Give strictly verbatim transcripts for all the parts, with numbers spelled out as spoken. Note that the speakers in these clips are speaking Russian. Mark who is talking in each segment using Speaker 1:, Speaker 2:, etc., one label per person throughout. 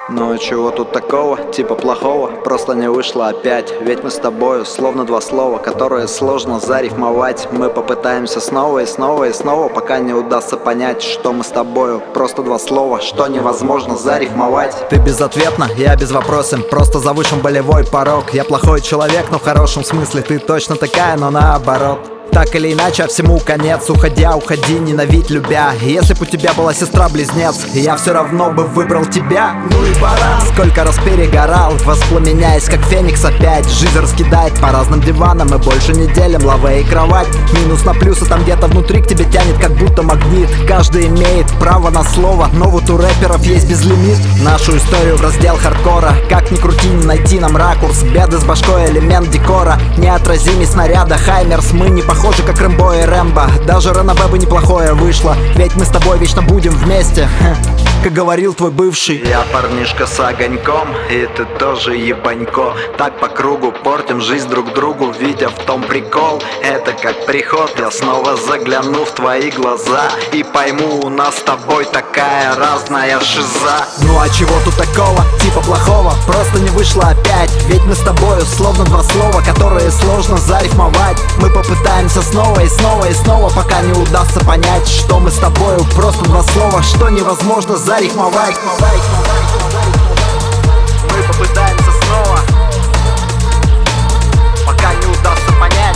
Speaker 1: Ну а чего тут такого, типа плохого, просто не вышло опять. Ведь мы с тобою словно два слова, которые сложно зарифмовать. Мы попытаемся снова и снова и снова, пока не удастся понять, что мы с тобою просто два слова, что невозможно зарифмовать.
Speaker 2: Ты безответна, я безвопросен, просто завышен болевой порог. Я плохой человек, но в хорошем смысле, ты точно такая, но наоборот. Так или иначе, а всему конец. Уходя, уходи, ненавидь, любя. Если б у тебя была сестра-близнец, я все равно бы выбрал тебя. Ну и пора. Сколько раз перегорал, воспламеняясь, как феникс опять. Жизнь раскидает по разным диванам, мы больше не делим лаве и кровать. Минус на плюс, и там где-то внутри к тебе тянет, как будто магнит. Каждый имеет право на слово, но вот у рэперов есть безлимит. Нашу историю в раздел хардкора. Как ни крути, не найти нам ракурс. Беды с башкой, элемент декора. Неотразимый снаряда Хаймерс. Мы не похожи Похоже, как Рэмбо и Рэмбо. Даже Ранобэ бы неплохое вышло, ведь мы с тобой вечно будем вместе. Как говорил твой бывший.
Speaker 1: Я парнишка с огоньком, и ты тоже ебанько. Так по кругу портим жизнь друг другу, видя в том прикол. Это как приход, я снова загляну в твои глаза и пойму, у нас с тобой такая разная шиза.
Speaker 2: Ну а чего тут такого, типа плохого, просто не вышло опять. Ведь мы с тобою словно два слова, которые сложно зарифмовать. Мы попытаемся снова и снова и снова, пока не удастся понять, что мы с тобою просто два слова, что невозможно зарифмовать.
Speaker 1: Мы попытаемся снова, пока не удастся понять,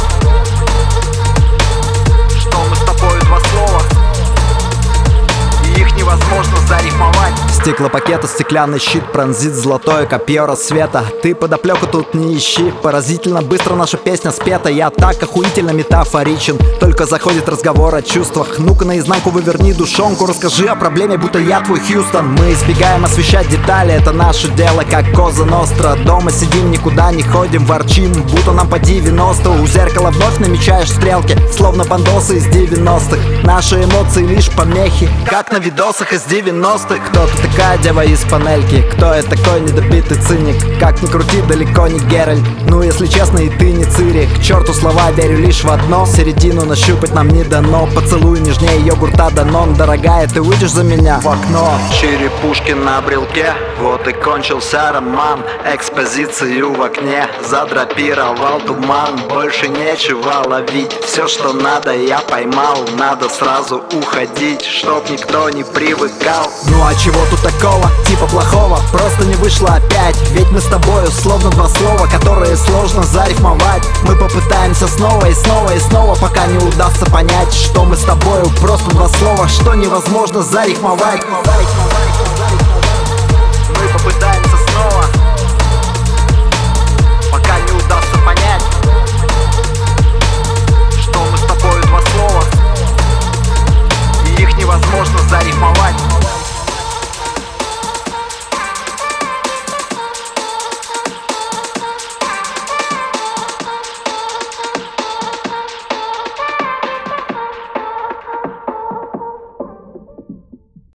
Speaker 1: что мы с тобою два слова, и их невозможно зарифмовать.
Speaker 2: Стеклопакета, стеклянный щит пронзит золотое копье рассвета. Ты подоплеку тут не ищи, поразительно быстро наша песня спета. Я так охуительно метафоричен, только заходит разговор о чувствах. Ну-ка наизнанку выверни душонку, расскажи о проблеме, будто я твой Хьюстон. Мы избегаем освещать детали, это наше дело, как Коза Ностра. Дома сидим, никуда не ходим, ворчим, будто нам по девяносто. У зеркала вновь намечаешь стрелки, словно бандосы из девяностых. Наши эмоции лишь помехи, как на видосах из девяностых. Кто-то такая дева из панельки, кто я такой недобитый циник. Как ни крути, далеко не Геральт, ну если честно и ты не Цири. К черту слова, верю лишь в одно, середину нащупать нам не дано. Поцелуй нежнее йогурта Данон, дорогая, ты выйдешь за меня в окно.
Speaker 1: Черепушки на брелке, вот и кончился роман. Экспозицию в окне задрапировал туман. Больше нечего ловить, все что надо я поймал. Надо сразу уходить, чтоб никто не привыкал.
Speaker 2: Ну а чего тут такого, типа плохого, просто не вышло опять. Ведь мы с тобою словно два слова, которые сложно зарифмовать. Мы попытаемся снова и снова и снова, пока не удастся понять, что мы с тобою просто два слова, что невозможно зарифмовать.
Speaker 1: Мы попытаемся